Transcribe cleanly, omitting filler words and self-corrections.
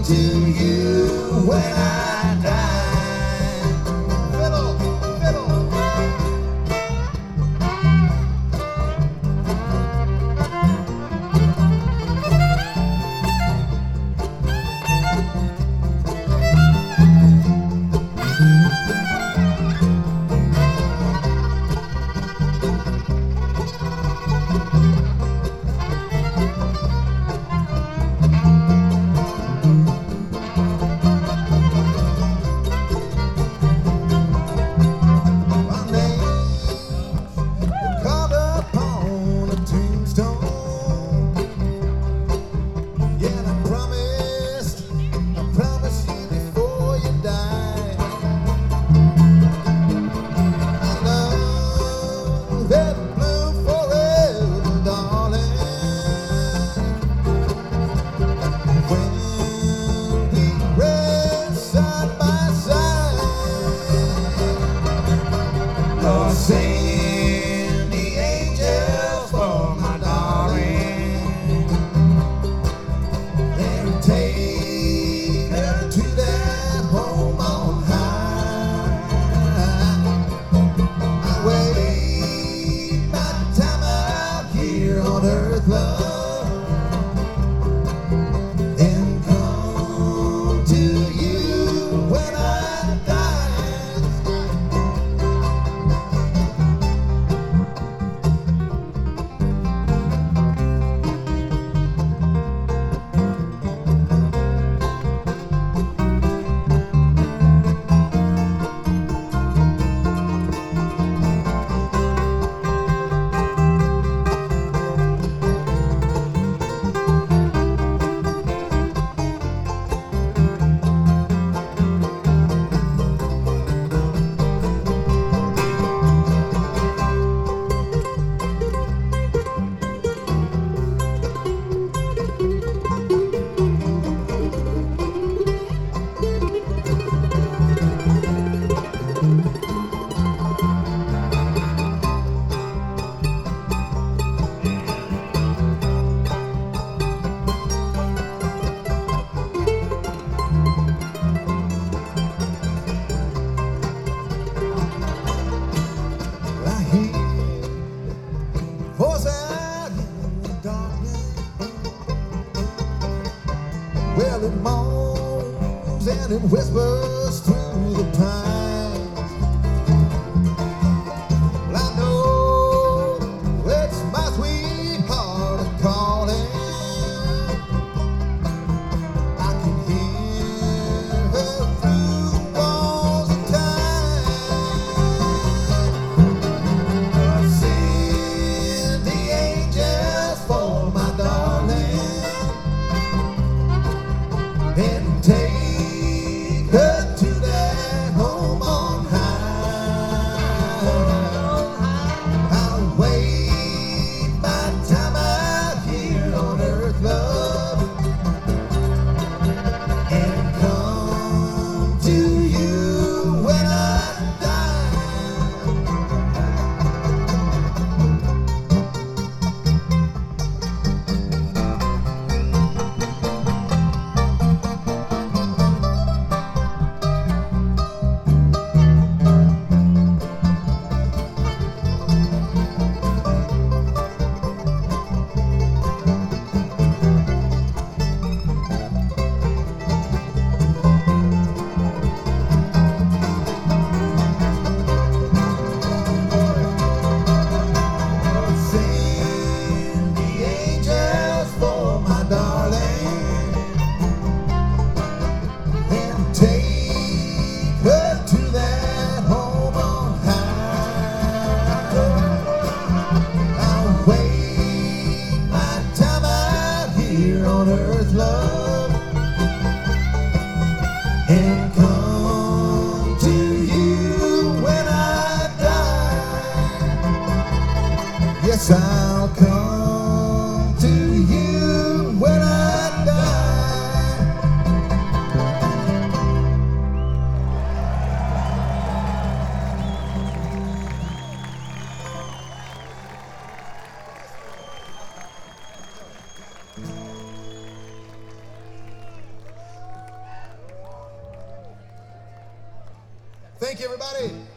to you when I die. Fiddle, fiddle. Send the angels for my darling and take her to that home on high. I wait my time out here on earth, love, and come to you when I die. Well, it moans and it whispers through the pines. Well, I know it's my sweetheart calling. I can hear her through the walls of time. Send the angels for my darling and take her to that home on high. I'll wait my time out here on earth, love, and come to you when I die. Send the angels for my darling and take her to that home on high. I'll wait my time out here on earth, love, and come to you when I die. Yes, I'll come to you when I die. Thank you, everybody.